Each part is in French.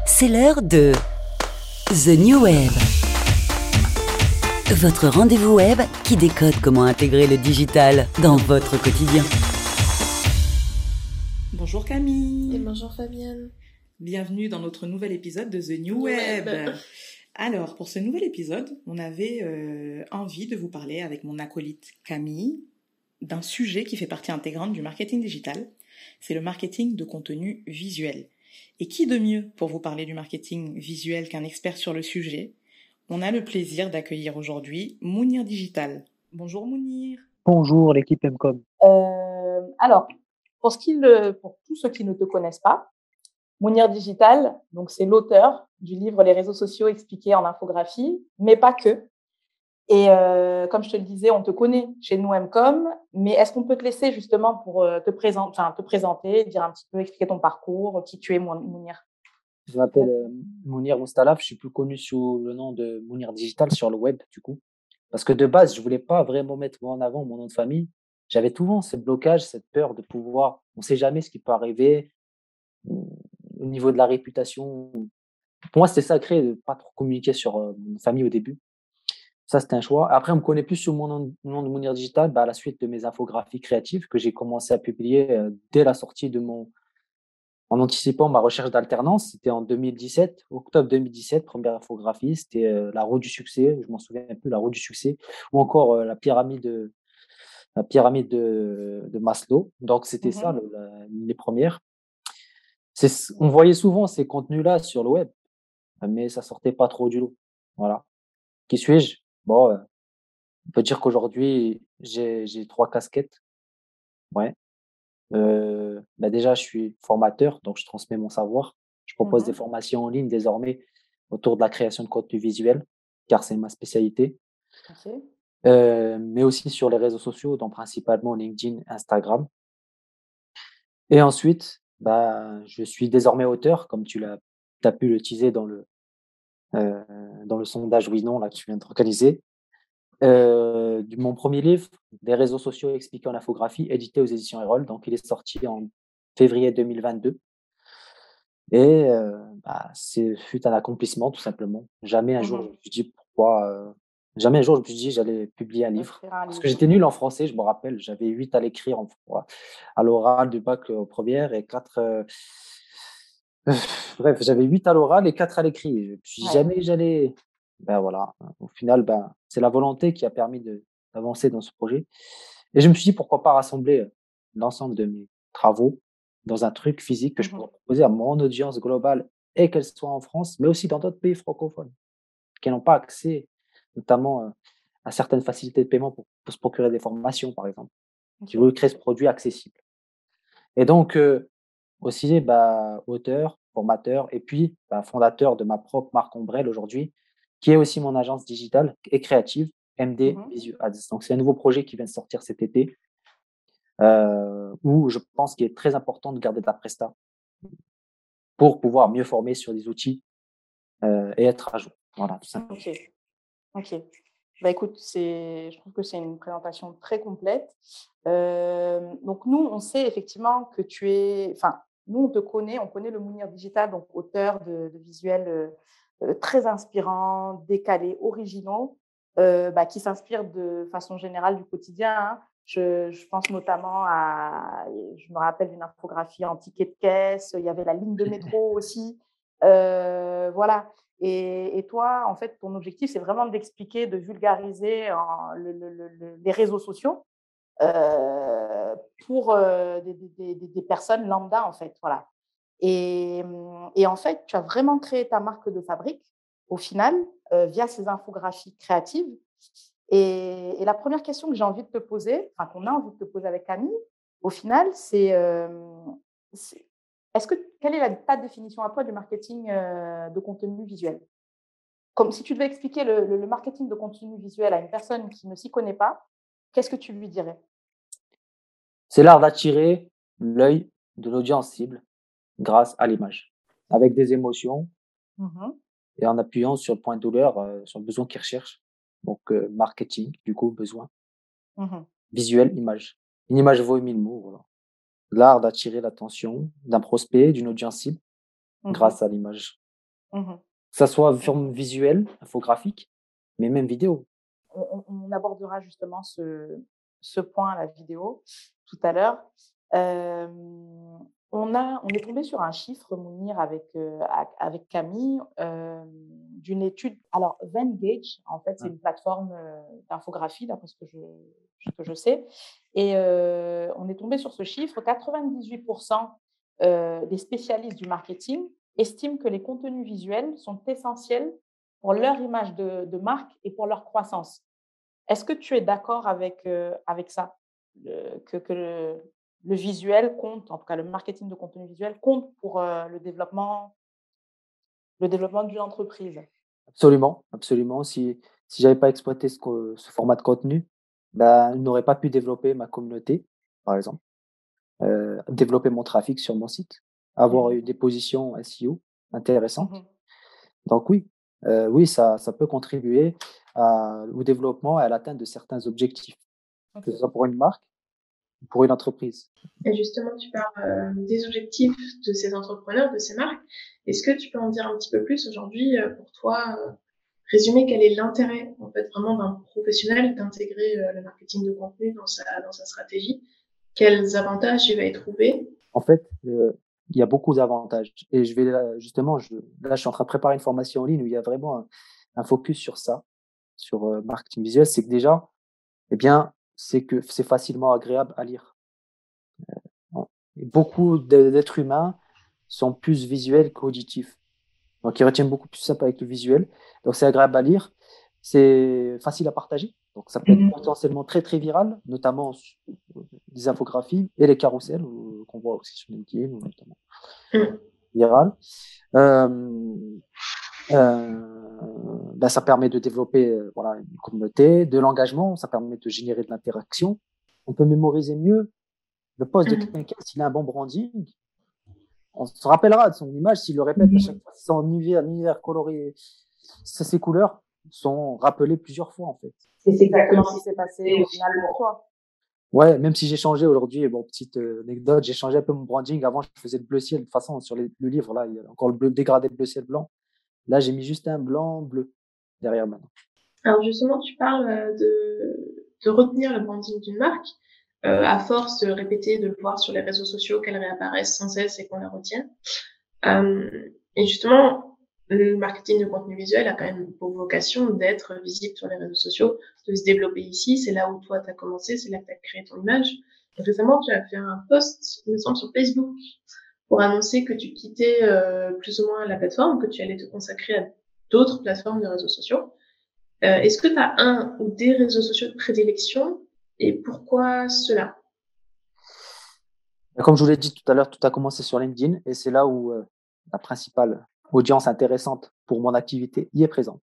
C'est l'heure de The New Web. Votre rendez-vous web qui décode comment intégrer le digital dans votre quotidien. Bonjour Camille. Et bonjour Fabienne. Bienvenue dans notre nouvel épisode de The New Web. Alors, pour ce nouvel épisode, on avait envie de vous parler avec mon acolyte Camille d'un sujet qui fait partie intégrante du marketing digital. C'est le marketing de contenu visuel. Et qui de mieux pour vous parler du marketing visuel qu'un expert sur le sujet? On a le plaisir d'accueillir aujourd'hui Mounir Digital. Bonjour Mounir. Bonjour l'équipe MCOM. Alors, pour tous ceux qui ne te connaissent pas, Mounir Digital, donc c'est l'auteur du livre Les réseaux sociaux expliqués en infographie, mais pas que. Et comme je te le disais, on te connaît chez nous MCOM, mais est-ce qu'on peut te laisser justement pour te présenter, dire un petit peu, expliquer ton parcours, qui tu es, Mounir? Je m'appelle Mounir Moustalaf, je suis plus connu sous le nom de Mounir Digital sur le web du coup. Parce que de base, je voulais pas vraiment mettre en avant mon nom de famille. J'avais souvent ce blocage, cette peur de pouvoir, on sait jamais ce qui peut arriver au niveau de la réputation. Pour moi, c'était sacré de pas trop communiquer sur mon famille au début. Ça, c'était un choix. Après, on me connaît plus sous mon nom de Mounir Digital, à la suite de mes infographies créatives que j'ai commencé à publier dès la sortie en anticipant ma recherche d'alternance. C'était en 2017, octobre 2017, première infographie. C'était la roue du succès, je m'en souviens plus, la roue du succès, ou encore la pyramide de Maslow. Donc, c'était ça, les premières. On voyait souvent ces contenus-là sur le web, mais ça sortait pas trop du lot. Voilà. Qui suis-je? Bon, on peut dire qu'aujourd'hui, j'ai 3 casquettes. Ouais. Déjà, je suis formateur, donc je transmets mon savoir. Je propose des formations en ligne désormais autour de la création de contenu visuel, car c'est ma spécialité. Okay. Mais aussi sur les réseaux sociaux, donc principalement LinkedIn, Instagram. Et ensuite, je suis désormais auteur, comme tu as pu le teaser dans le sondage oui/non là que tu viens d'organiser. Mon premier livre, des réseaux sociaux expliqués en infographie, édité aux éditions Erol. Donc, il est sorti en février 2022. Et c'est fut un accomplissement, tout simplement. Jamais un jour, je me suis dit jamais un jour, je me suis dit j'allais publier un livre. Parce que j'étais nul en français, je me rappelle. J'avais 8 à l'écrit à l'oral du bac aux premières et 4. Bref, j'avais 8 à l'oral et 4 à l'écrit. Je me suis dit jamais j'allais. Voilà. Au final, c'est la volonté qui a permis d'avancer dans ce projet. Et je me suis dit pourquoi pas rassembler l'ensemble de mes travaux dans un truc physique que je pourrais proposer à mon audience globale et qu'elle soit en France, mais aussi dans d'autres pays francophones qui n'ont pas accès, notamment à certaines facilités de paiement pour se procurer des formations, par exemple. Je veux créer ce produit accessible. Et donc, aussi, auteur, formateur et puis fondateur de ma propre marque Ombrelle aujourd'hui, qui est aussi mon agence digitale et créative, MD Visual Ads. Donc, c'est un nouveau projet qui vient de sortir cet été, où je pense qu'il est très important de garder ta presta pour pouvoir mieux former sur des outils et être à jour. Voilà, tout simplement. Ok. Écoute, je trouve que c'est une présentation très complète. Donc, nous, on sait effectivement que nous, on te connaît, on connaît le Mounir Digital, donc auteur de visuels très inspirants, décalés, originaux, qui s'inspirent de façon générale du quotidien. Hein. Je pense notamment je me rappelle d'une infographie en ticket de caisse, il y avait la ligne de métro aussi. Voilà. Et toi, en fait, ton objectif, c'est vraiment d'expliquer, de vulgariser les réseaux sociaux pour des personnes lambda, en fait. Voilà. Et en fait, tu as vraiment créé ta marque de fabrique, au final, via ces infographies créatives. Et la première question que j'ai envie de te poser, qu'on a envie de te poser avec Camille, au final, quelle est ta définition à toi du marketing de contenu visuel? Comme si tu devais expliquer le marketing de contenu visuel à une personne qui ne s'y connaît pas, qu'est-ce que tu lui dirais? C'est l'art d'attirer l'œil de l'audience cible grâce à l'image, avec des émotions et en appuyant sur le point de douleur, sur le besoin qu'ils recherchent. Donc, marketing, du coup, besoin. Visuel, image. Une image vaut 1000 mots. Voilà. L'art d'attirer l'attention d'un prospect, d'une audience cible, grâce à l'image. Mhm. Que ça soit forme visuelle, infographique, mais même vidéo. On abordera justement ce point, la vidéo, tout à l'heure. On est tombé sur un chiffre, Mounir, avec Camille, d'une étude. Alors, Venngage, en fait, c'est une plateforme d'infographie, d'après ce que je sais. Et on est tombé sur ce chiffre. 98% des spécialistes du marketing estiment que les contenus visuels sont essentiels pour leur image de marque et pour leur croissance. Est-ce que tu es d'accord avec ça, que le visuel compte, en tout cas le marketing de contenu visuel compte pour le développement d'une entreprise? Absolument, absolument. Si j'avais pas exploité ce format de contenu, ben, je n'aurais pas pu développer ma communauté, par exemple, développer mon trafic sur mon site, avoir eu des positions SEO intéressantes. Mhm. Donc oui, oui, ça peut contribuer au développement et à l'atteinte de certains objectifs, que ce soit pour une marque ou pour une entreprise. Et justement, tu parles des objectifs de ces entrepreneurs, de ces marques. Est-ce que tu peux en dire un petit peu plus aujourd'hui pour toi, résumer quel est l'intérêt en fait vraiment d'un professionnel d'intégrer le marketing de contenu dans sa stratégie? Quels avantages il va y trouver? En fait, il y a beaucoup d'avantages et je vais justement, là, je suis en train de préparer une formation en ligne où il y a vraiment un focus sur ça, sur marketing visuel. C'est que déjà, eh bien, c'est que c'est facilement agréable à lire. Et beaucoup d'êtres humains sont plus visuels qu'auditifs. Donc, ils retiennent beaucoup plus ça avec le visuel. Donc, c'est agréable à lire. C'est facile à partager. Donc, ça peut être potentiellement très, très viral, notamment des infographies et les carousels qu'on voit aussi sur LinkedIn, notamment viral. Ben, ça permet de développer voilà, une communauté, de l'engagement, ça permet de générer de l'interaction. On peut mémoriser mieux le poste de quelqu'un s'il a un bon branding. On se rappellera de son image s'il le répète à chaque fois. Son univers coloré, ses couleurs sont rappelées plusieurs fois en fait. C'est exactement ce qui s'est passé au final pour toi. Ouais, même si j'ai changé aujourd'hui, bon, petite anecdote, j'ai changé un peu mon branding. Avant, je faisais le bleu ciel. De toute façon, sur le livre, là, il y a encore le bleu dégradé, le bleu ciel blanc. Là, j'ai mis juste un blanc bleu derrière maintenant. Alors justement, tu parles de retenir le branding d'une marque. À force de répéter, de le voir sur les réseaux sociaux, qu'elle réapparaisse sans cesse et qu'on la retienne. Et justement, le marketing de contenu visuel a quand même pour vocation d'être visible sur les réseaux sociaux, de se développer ici. C'est là où toi, tu as commencé, c'est là que tu as créé ton image. Et récemment, tu as fait un post, il me semble, sur Facebook pour annoncer que tu quittais plus ou moins la plateforme, que tu allais te consacrer à d'autres plateformes de réseaux sociaux. Est-ce que tu as un ou des réseaux sociaux de prédilection et pourquoi cela? Comme je vous l'ai dit tout à l'heure, tout a commencé sur LinkedIn et c'est là où la principale audience intéressante pour mon activité y est présente.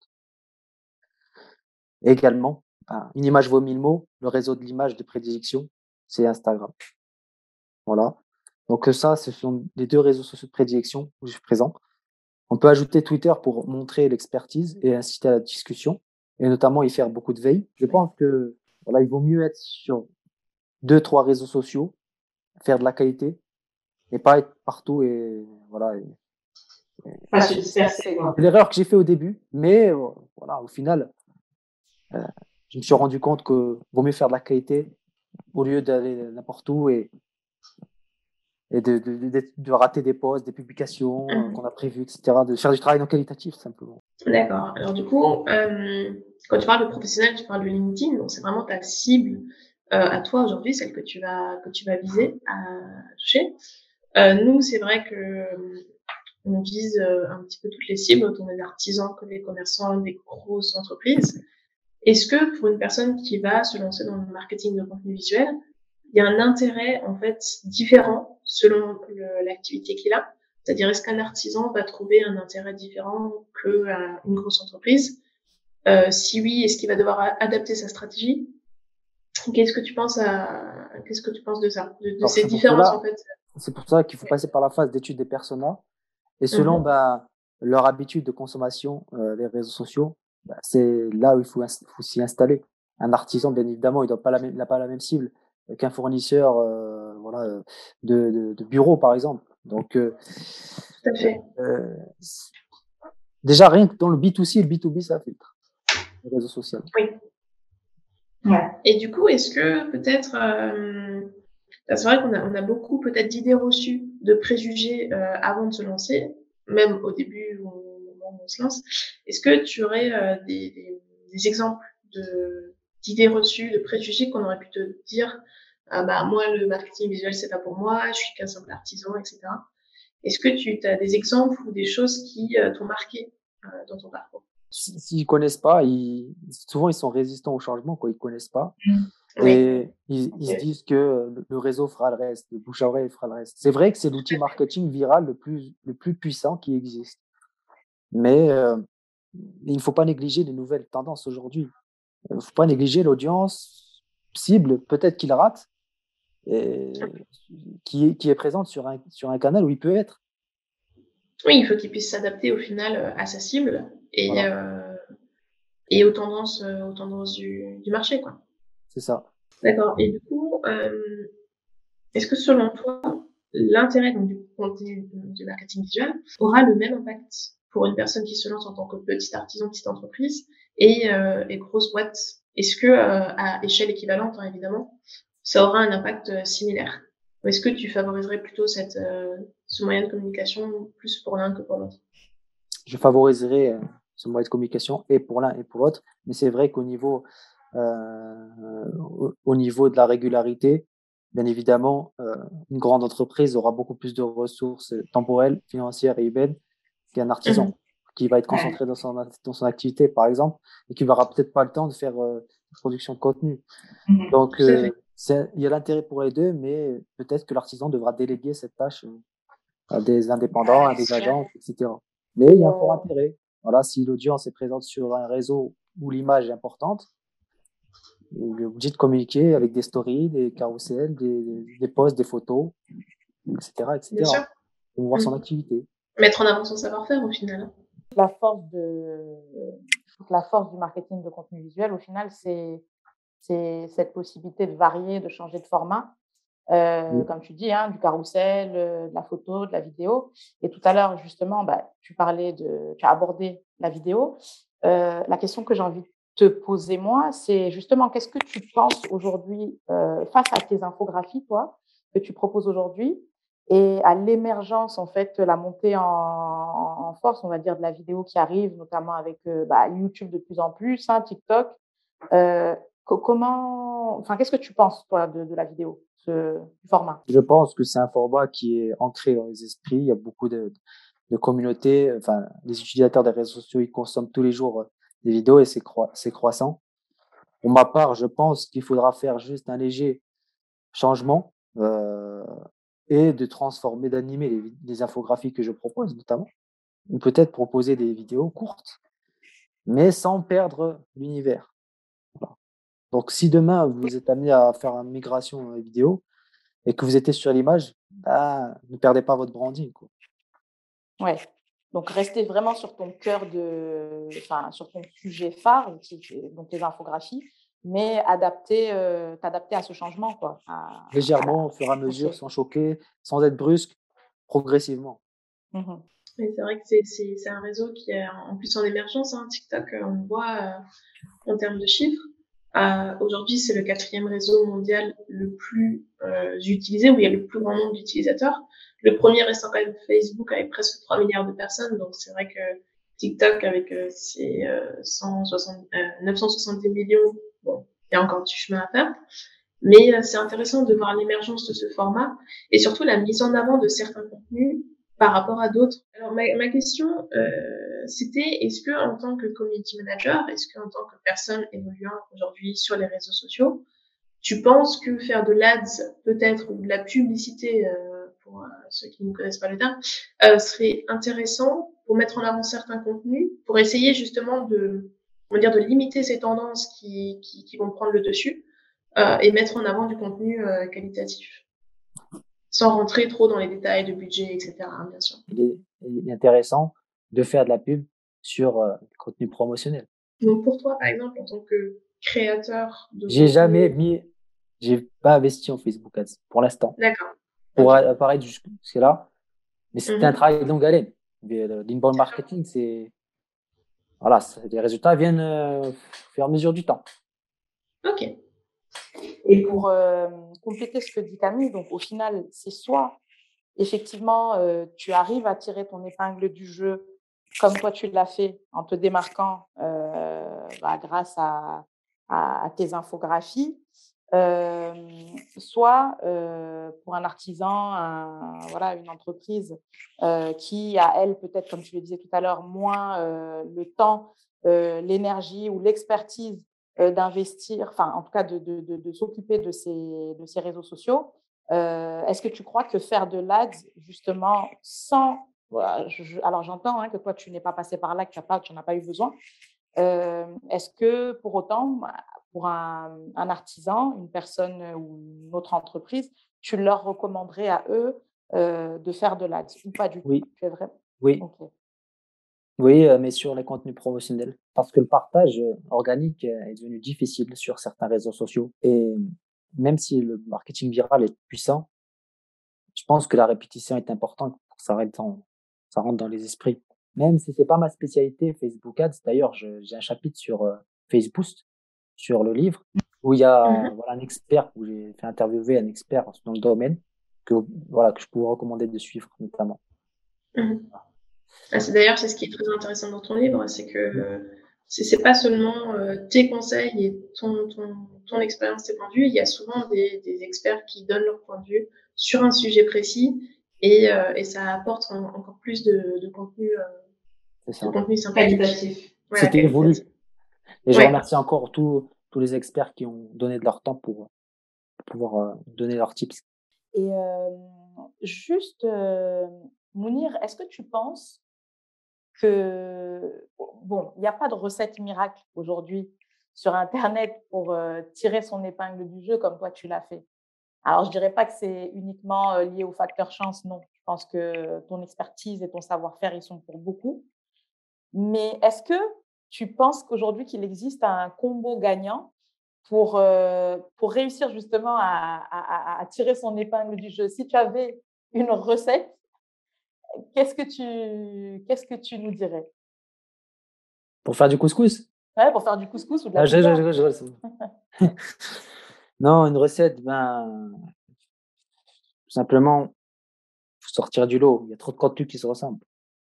Et également, une image vaut 1000 mots, le réseau de l'image de prédilection, c'est Instagram. Voilà. Donc ça, ce sont les deux réseaux sociaux de prédilection où je suis présent. On peut ajouter Twitter pour montrer l'expertise et inciter à la discussion, et notamment y faire beaucoup de veille. Je pense que voilà, il vaut mieux être sur 2-3 réseaux sociaux, faire de la qualité, et pas être partout et voilà. C'est l'erreur que j'ai fait au début, mais voilà, au final, je me suis rendu compte que vaut mieux faire de la qualité au lieu d'aller n'importe où et de rater des posts, des publications qu'on a prévues, etc. De faire du travail non qualitatif, simplement. D'accord. Alors du coup, quand tu parles de professionnel, tu parles de LinkedIn, donc c'est vraiment ta cible à toi aujourd'hui, celle que tu vas viser à toucher. Nous, c'est vrai que on vise un petit peu toutes les cibles, autant des artisans que des commerçants, des grosses entreprises. Est-ce que pour une personne qui va se lancer dans le marketing de contenu visuel, il y a un intérêt en fait différent selon l'activité qu'il a? C'est-à-dire, est-ce qu'un artisan va trouver un intérêt différent qu'une grosse entreprise? Si oui, est-ce qu'il va devoir adapter sa stratégie? Qu'est-ce que tu penses de ça, de ces différences en fait? C'est pour ça qu'il faut passer par la phase d'étude des personas et selon leur habitude de consommation des réseaux sociaux, c'est là où il faut s'y installer. Un artisan, bien évidemment, il n'a pas la même cible qu'un fournisseur voilà, de bureau, par exemple. Donc, tout à fait. Déjà, rien que dans le B2C et le B2B, ça filtre. Les réseaux sociaux. Oui. Ouais. Et du coup, est-ce que peut-être, c'est vrai qu'on a beaucoup peut-être d'idées reçues, de préjugés avant de se lancer, même au début où on se lance. Est-ce que tu aurais des exemples d'idées reçues, de préjugés qu'on aurait pu te dire, bah moi le marketing visuel c'est pas pour moi, je suis qu'un simple artisan, etc. Est-ce que tu as des exemples ou des choses qui t'ont marqué dans ton parcours? S'ils connaissent pas, souvent ils sont résistants au changement, quoi. Ils connaissent pas. Oui. Et ils se disent que le réseau fera le reste, le bouche à oreille fera le reste. C'est vrai que c'est l'outil marketing viral le plus puissant qui existe. Mais il ne faut pas négliger les nouvelles tendances aujourd'hui. Il ne faut pas négliger l'audience cible, peut-être qu'il rate, et qui est présente sur un canal où il peut être. Oui, il faut qu'il puisse s'adapter au final à sa cible et, Voilà. Et aux tendances du marché, quoi. C'est ça. D'accord. Et du coup, est-ce que selon toi, l'intérêt donc, du contenu du marketing visuel aura le même impact pour une personne qui se lance en tant que petit artisan, petite entreprise et grosse boîte? Est-ce que à échelle équivalente, hein, évidemment, ça aura un impact similaire? Ou est-ce que tu favoriserais plutôt ce moyen de communication plus pour l'un que pour l'autre? Je favoriserai ce moyen de communication et pour l'un et pour l'autre, mais c'est vrai qu'au niveau au niveau de la régularité, bien évidemment, une grande entreprise aura beaucoup plus de ressources temporelles, financières et humaines qu'un artisan qui va être concentré dans son activité, par exemple, et qui n'aura peut-être pas le temps de faire production de contenu. Donc, il y a l'intérêt pour les deux, mais peut-être que l'artisan devra déléguer cette tâche à des indépendants, à des agences, etc. Mais il y a un fort intérêt. Voilà, si l'audience est présente sur un réseau où l'image est importante, il est obligé de communiquer avec des stories, des carousels, des posts, des photos, etc., Bien sûr. pour voir son activité. Mettre en avant son savoir-faire au final. La force du marketing de contenu visuel, au final, c'est cette possibilité de varier, de changer de format. Comme tu dis, hein, du carrousel, de la photo, de la vidéo. Et tout à l'heure, justement, tu as abordé la vidéo. La question que j'ai envie de te poser, moi, c'est justement, qu'est-ce que tu penses aujourd'hui face à tes infographies, toi, que tu proposes aujourd'hui et à l'émergence, en fait, la montée en force, on va dire, de la vidéo qui arrive, notamment avec YouTube de plus en plus, hein, TikTok. Qu'est-ce que tu penses, toi, de la vidéo, du format? Je pense que c'est un format qui est ancré dans les esprits. Il y a beaucoup de communautés. Enfin, les utilisateurs des réseaux sociaux, ils consomment tous les jours des vidéos et c'est croissant. Pour ma part, je pense qu'il faudra faire juste un léger changement et de transformer, d'animer les infographies que je propose, notamment, ou peut-être proposer des vidéos courtes, mais sans perdre l'univers. Voilà. Donc, si demain vous êtes amené à faire une migration vidéo et que vous étiez sur l'image, ne perdez pas votre branding, quoi. Ouais. Donc, rester vraiment sur ton sur ton sujet phare, donc les infographies, mais t'adapter à ce changement, quoi. Légèrement, au fur et à mesure, sans choquer, sans être brusque, progressivement. Mais c'est vrai que c'est un réseau qui est en plus en émergence, hein, TikTok, on voit en termes de chiffres. Aujourd'hui, c'est le 4e réseau mondial le plus utilisé, où il y a le plus grand nombre d'utilisateurs. Le premier restant quand même Facebook avec presque 3 milliards de personnes. Donc c'est vrai que TikTok avec ses 970 millions, bon, il y a encore du chemin à faire. Mais c'est intéressant de voir l'émergence de ce format et surtout la mise en avant de certains contenus par rapport à d'autres. Alors ma question, c'était est-ce que en tant que community manager, est-ce que en tant que personne évoluant aujourd'hui sur les réseaux sociaux, tu penses que faire de l'ads peut-être ou de la publicité pour ceux qui ne connaissent pas le terme serait intéressant pour mettre en avant certains contenus, pour essayer justement de limiter ces tendances qui vont prendre le dessus et mettre en avant du contenu qualitatif, sans rentrer trop dans les détails de budget, etc. Hein, bien sûr. Il est intéressant de faire de la pub sur le contenu promotionnel. Donc pour toi, par exemple, en tant que créateur de j'ai pas investi en Facebook Ads pour l'instant. D'accord. Pour apparaître jusque là, mais c'était un travail de longue haleine. L'inbound marketing, c'est voilà, les résultats viennent au fur et à mesure du temps. Ok. Et pour compléter ce que dit Camille, donc au final, c'est soit effectivement, tu arrives à tirer ton épingle du jeu comme toi tu l'as fait en te démarquant grâce à tes infographies, soit pour un artisan, une entreprise qui a, elle, peut-être, comme tu le disais tout à l'heure, moins le temps, l'énergie ou l'expertise d'investir, enfin en tout cas de s'occuper de ces réseaux sociaux. Est-ce que tu crois que faire de l'ADS, justement, sans… Voilà, alors, j'entends que toi, tu n'es pas passé par là, que tu n'en as pas eu besoin. Est-ce que, pour autant, pour un artisan, une personne ou une autre entreprise, tu leur recommanderais à eux de faire de l'ADS ou pas du tout? Oui, Tu es vrai? oui, Ok. oui, mais sur les contenus promotionnels. Parce que le partage organique est devenu difficile sur certains réseaux sociaux. Et même si le marketing viral est puissant, je pense que la répétition est importante pour que ça rentre dans les esprits. Même si c'est pas ma spécialité, Facebook Ads. D'ailleurs, j'ai un chapitre sur Facebook, sur le livre, où il y a Mhm. voilà, un expert, où j'ai fait interviewer un expert dans le domaine que je pourrais recommander de suivre notamment. Mhm. C'est ce qui est très intéressant dans ton livre, c'est que c'est pas seulement tes conseils et ton expérience, tes points de vue. Il y a souvent des experts qui donnent leur point de vue sur un sujet précis et ça apporte encore plus C'est de ça. contenu sympathique. Qualitatif. Voilà, C'était qualitatif. voulu. Et je Ouais. remercie encore tous les experts qui ont donné de leur temps pour pouvoir donner leurs tips. Et juste, Mounir, est-ce que tu penses que, bon, il n'y a pas de recette miracle aujourd'hui sur Internet pour tirer son épingle du jeu comme toi tu l'as fait? Alors, je dirais pas que c'est uniquement lié au facteur chance, non. Je pense que ton expertise et ton savoir-faire, ils sont pour beaucoup. Mais est-ce que tu penses qu'aujourd'hui, qu'il existe un combo gagnant pour réussir justement à tirer son épingle du jeu? Si tu avais une recette, qu'est-ce que tu nous dirais? Pour faire du couscous? Ouais, pour faire du couscous ou de la Ah, pizza. je rigole, c'est bon. Non, une recette, ben, tout simplement, faut sortir du lot. Il y a trop de contenus qui se ressemblent.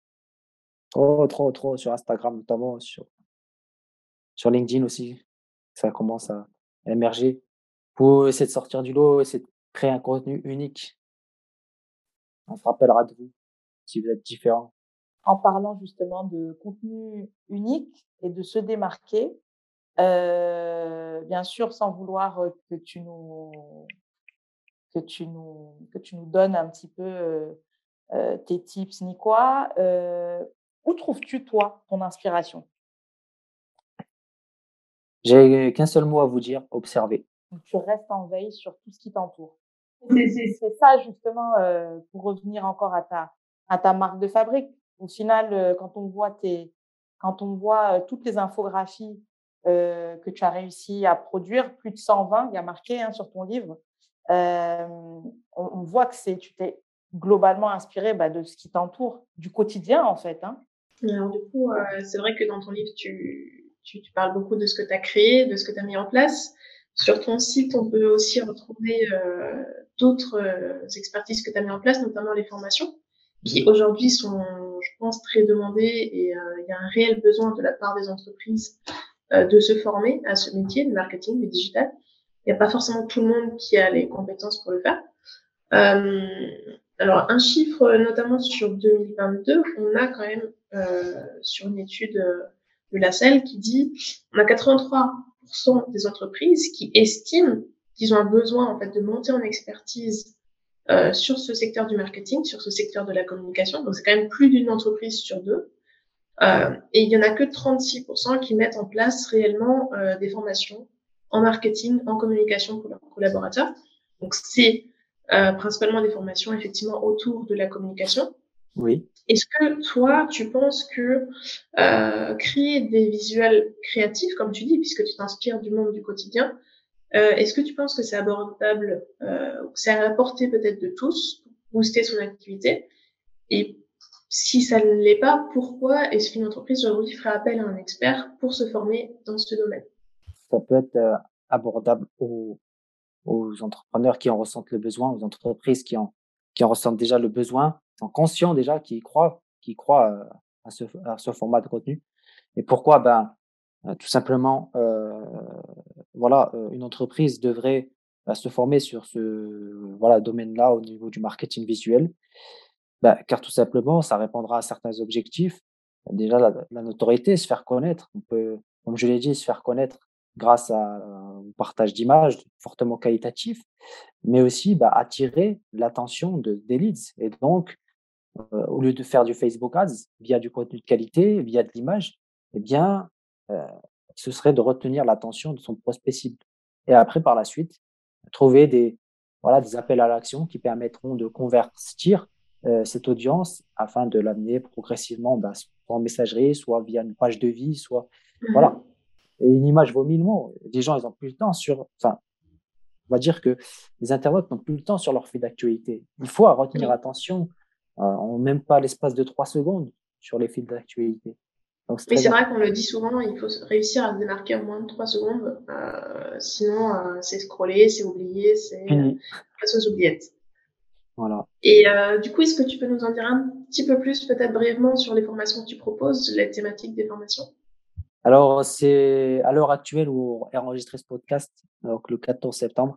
Trop sur Instagram notamment, sur LinkedIn aussi. Ça commence à émerger. Faut essayer de sortir du lot, essayer de créer un contenu unique. On se rappellera de vous si vous êtes différent. En parlant justement de contenu unique et de se démarquer, bien sûr, sans vouloir que tu nous donnes un petit peu tes tips ni quoi. Où trouves-tu, toi, ton inspiration? J'ai qu'un seul mot à vous dire, observez. Donc, tu restes en veille sur tout ce qui t'entoure. C'est ça, justement, pour revenir encore à ta marque de fabrique. Au final, quand on voit toutes les infographies que tu as réussi à produire, plus de 120, il y a marqué sur ton livre, on voit que tu t'es globalement inspiré de ce qui t'entoure, du quotidien en fait. Alors du coup, c'est vrai que dans ton livre, tu parles beaucoup de ce que tu as créé, de ce que tu as mis en place. Sur ton site, on peut aussi retrouver d'autres expertises que tu as mis en place, notamment les formations, qui aujourd'hui sont, je pense, très demandées et il y a un réel besoin de la part des entreprises de se former à ce métier, le marketing, du digital. Il n'y a pas forcément tout le monde qui a les compétences pour le faire. Alors, un chiffre, notamment sur 2022, on a quand même, sur une étude de la selle qui dit on a 83% des entreprises qui estiment qu'ils ont un besoin en fait de monter en expertise sur ce secteur du marketing, sur ce secteur de la communication. Donc, c'est quand même plus d'une entreprise sur deux. Et il y en a que 36% qui mettent en place réellement des formations en marketing, en communication pour leurs collaborateurs. Donc, c'est principalement des formations effectivement autour de la communication. Oui. Est-ce que toi, tu penses que créer des visuels créatifs, comme tu dis, puisque tu t'inspires du monde du quotidien, est-ce que tu penses que c'est abordable, c'est à la portée peut-être de tous, pour booster son activité? Et si ça ne l'est pas, pourquoi est-ce qu'une entreprise aujourd'hui ferait appel à un expert pour se former dans ce domaine? Ça peut être abordable aux entrepreneurs qui en ressentent le besoin, aux entreprises qui en ressentent déjà le besoin, qui sont conscients déjà, qui croient à ce format de contenu. Et pourquoi? Tout simplement, voilà, une entreprise devrait se former sur ce voilà, domaine-là au niveau du marketing visuel. Car tout simplement, ça répondra à certains objectifs. Déjà, la notoriété, se faire connaître. On peut, comme je l'ai dit, se faire connaître grâce au partage d'images fortement qualitatifs, mais aussi attirer l'attention des leads. Et donc, au lieu de faire du Facebook Ads via du contenu de qualité, via de l'image, eh bien, euh, ce serait de retenir l'attention de son prospect cible. Et après, par la suite, trouver des appels à l'action qui permettront de convertir cette audience afin de l'amener progressivement, soit en messagerie, soit via une page de vie, soit voilà. Et une image vaut 1000 mots. Les gens, ils ont plus le temps enfin, on va dire que les internautes n'ont plus le temps sur leur fil d'actualité. Il faut retenir attention en même pas l'espace de 3 secondes sur les fils d'actualité. Donc, Oui, c'est vrai qu'on le dit souvent, il faut réussir à se démarquer en moins de 3 secondes. Sinon, c'est scroller, c'est oublier, c'est place aux oubliettes. Voilà. Et du coup, est-ce que tu peux nous en dire un petit peu plus, peut-être brièvement, sur les formations que tu proposes, les thématiques des formations? Alors, c'est à l'heure actuelle où on enregistré ce podcast, donc le 14 septembre.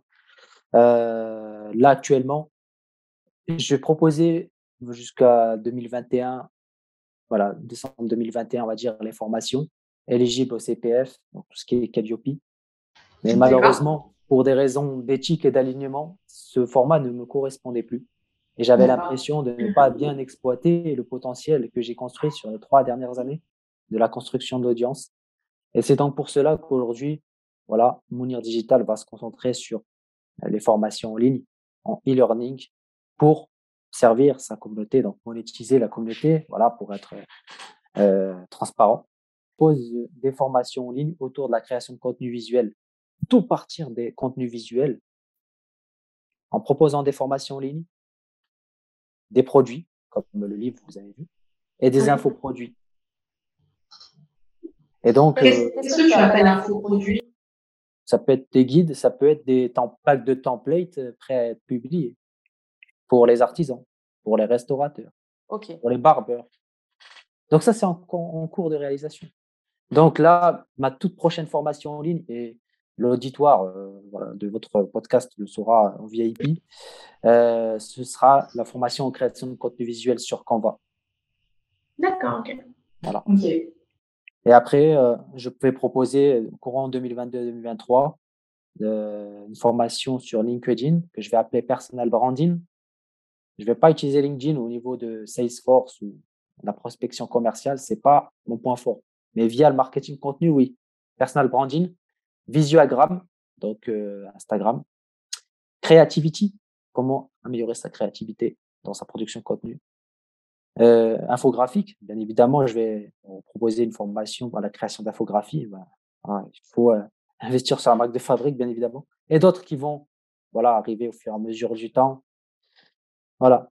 Là, actuellement, je vais proposer jusqu'à 2021, voilà, décembre 2021, on va dire, les formations éligibles au CPF, donc tout ce qui est Calliope. Mais malheureusement, pour des raisons d'éthique et d'alignement, ce format ne me correspondait plus. Et j'avais l'impression de ne pas bien exploiter le potentiel que j'ai construit sur les 3 dernières années de la construction d'audience. Et c'est donc pour cela qu'aujourd'hui, voilà, Mounir Digital va se concentrer sur les formations en ligne, en e-learning, pour servir sa communauté, donc monétiser la communauté, voilà, pour être transparent. Pose des formations en ligne autour de la création de contenu visuel, tout partir des contenus visuels, en proposant des formations en ligne, des produits, comme le livre, vous avez vu, et des infoproduits. Et donc, qu'est-ce que tu appelles infoproduit? Ça peut être des guides, ça peut être des packs de templates prêts à être publiés pour les artisans, pour les restaurateurs, pour les barbeurs. Donc ça, c'est en cours de réalisation. Donc là, ma toute prochaine formation en ligne, et l'auditoire voilà, de votre podcast le saura en VIP, ce sera la formation en création de contenu visuel sur Canva. D'accord, ok. Voilà. Okay. Et après, je peux proposer au courant 2022-2023 une formation sur LinkedIn que je vais appeler Personal Branding. Je ne vais pas utiliser LinkedIn au niveau de Salesforce ou la prospection commerciale, c'est pas mon point fort. Mais via le marketing contenu, oui. Personal Branding, Visuagram, donc Instagram, Creativity, comment améliorer sa créativité dans sa production de contenu. Infographique, bien évidemment, je vais proposer une formation dans la création d'infographies. Voilà, il faut investir sur la marque de fabrique, bien évidemment, et d'autres qui vont arriver au fur et à mesure du temps. Voilà.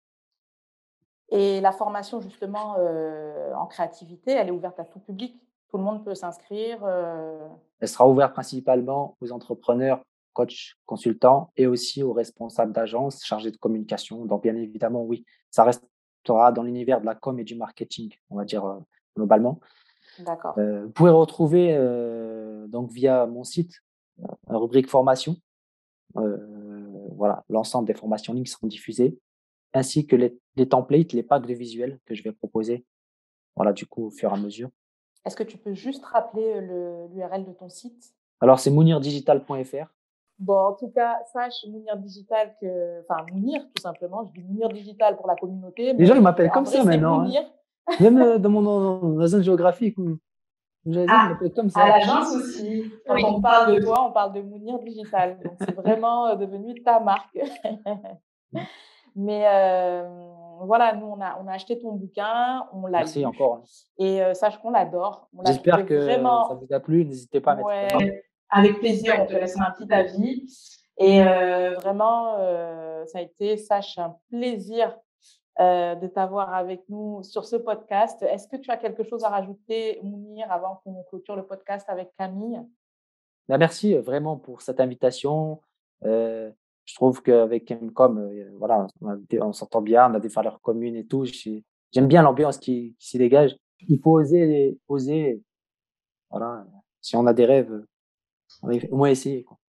Et la formation, justement, en créativité, elle est ouverte à tout public? Tout le monde peut s'inscrire? Elle sera ouverte principalement aux entrepreneurs, coachs, consultants et aussi aux responsables d'agence chargés de communication. Donc, bien évidemment, oui, ça restera dans l'univers de la com et du marketing, on va dire globalement. D'accord. Vous pouvez retrouver donc via mon site la rubrique formation. Voilà, l'ensemble des formations en ligne seront diffusées, ainsi que les templates, les packs de visuels que je vais proposer. Voilà, du coup, au fur et à mesure. Est-ce que tu peux juste rappeler l'URL de ton site? Alors, c'est mounirdigital.fr. Bon, en tout cas, sache, Mounir Digital, Mounir, tout simplement. Je dis Mounir Digital pour la communauté. Les gens, ils m'appellent comme ça maintenant. Mounir. Hein. Même dans la zone géographique où j'habite, ils m'appellent comme ça. À l'agence aussi. Quand on parle de toi, on parle de Mounir Digital. Donc, c'est vraiment devenu ta marque. Mais voilà, nous, on a acheté ton bouquin, on l'a lu. Merci encore. Et sache qu'on l'adore. J'espère que ça vous a plu. N'hésitez pas à mettre avec plaisir, on te laissera un petit avis. Et vraiment, ça a été, sache, un plaisir de t'avoir avec nous sur ce podcast. Est-ce que tu as quelque chose à rajouter, Mounir, avant qu'on clôture le podcast avec Camille? Ben, merci vraiment pour cette invitation. Je trouve qu'avec Mcom, voilà, on s'entend bien, on a des valeurs communes et tout. J'aime bien l'ambiance qui s'y dégage. Il faut oser, oser. Voilà. Si on a des rêves, on va au moins essayer, quoi.